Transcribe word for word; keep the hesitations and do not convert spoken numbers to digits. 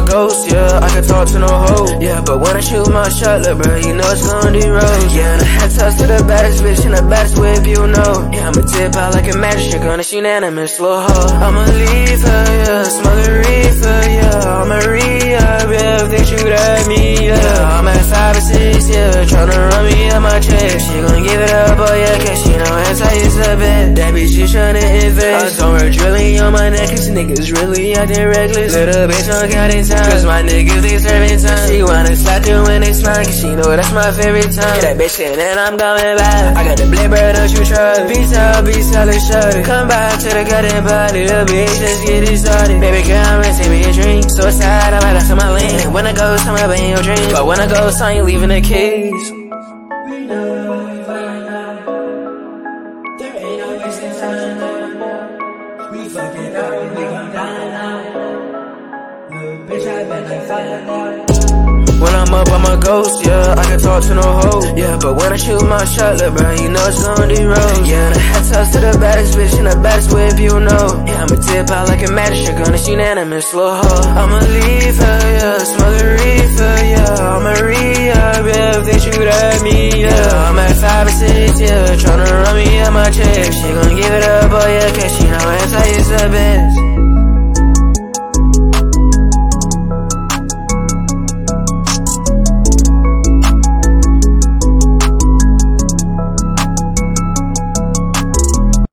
ghost, yeah, I can talk to no hoe. Yeah, but when I shoot my shot, look, bro, you know it's on the road. Yeah, and I had touch to the baddest bitch in the baddest whip, you know. Yeah, I'ma tip out like a magic trick on a unanimous slow hoe. I'ma leave her, yeah, smoke a reefer, yeah. I'ma re-up, yeah, if they shoot at me, yeah. I'm at five or six, yeah, tryna run me up my check. She gon' give it up, oh yeah, cause she know anti is a bit. That bitch just tryna invest. I saw her drilling on my neck, cause niggas really acting reckless. Little bitch on counting time, cause my niggas they serving time. She wanna slap you when it's fine, cause she know that's my favorite time. That bitch saying that I'm coming back. I got the blade bird, don't you try. Beats out, beats out, let's shut it. Come back to the goddamn body, little bitch, let's get it started. Baby girl, I'm gonna take me a drink. So sad, I might have to my lane. When I go, tell me about in your dreams. But when I go, son, you leaving the keys. We know we find out. There ain't no wasting time now. We fucking up, we gon' die now. Little bitch, I bet like fire now. When I'm up, I'm a ghost, yeah, I can talk to no hoe. Yeah, but when I shoot my shot, look, bro, you know it's on the road. Yeah, and I had touch to the baddest bitch in the baddest whip, you know. Yeah, I'ma tip out like a magic trick on a unanimous slow hoe. I'ma leave her, yeah, smoke a reefer, yeah. I'ma re-up, yeah, if they shoot at me, yeah. I'm at five or six, yeah, tryna run me up my check. She gon' give it up, oh yeah, cause she know anti is the best.